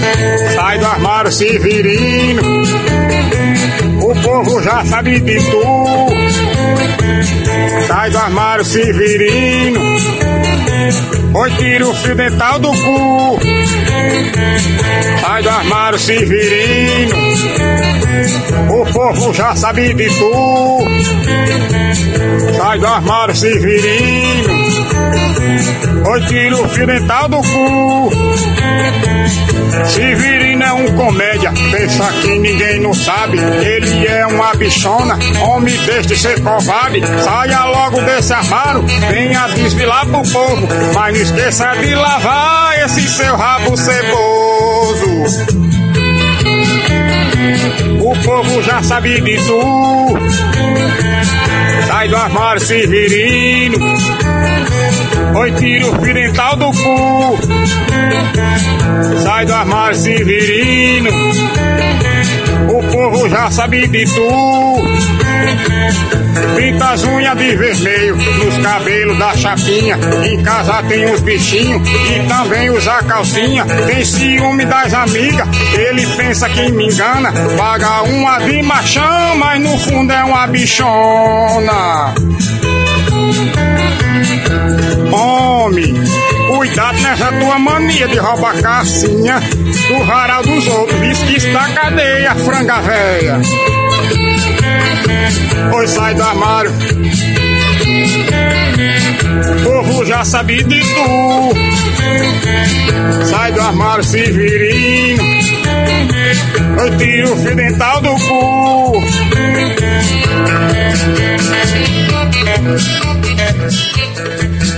Sai do armário Severino, o povo já sabe de tu. Sai do armário Severino, oi, tira o fio dental do cu. Sai do armário Severino, o povo já sabe de tu. Sai do armário Severino, oi, tira o fio dental do cu. Severino é um comédia, pensa que ninguém não sabe. Ele é uma bichona, homem deixe de ser covarde. Saia logo desse armário, venha desfilar pro povo, mas não esqueça de lavar esse seu rabo ceboso. O povo já sabe de tu. Sai do armário Severino, oi, tira o fio dental do cu. Sai do armário Severino, o povo já sabe de tu. Pinta as unhas de vermelho nos cabelos da chapinha. Em casa tem os bichinhos e também usa calcinha. Tem ciúme das amigas, ele pensa que me engana. Paga uma de machão, mas no fundo é uma bichona. Homem, cuidado nessa tua mania de roubar cassinha do varal dos outros. Diz que está cadeia, franga véia. Pois sai do armário, o povo já sabe de tu. Sai do armário Severino, oi, tira o fio dental do cu.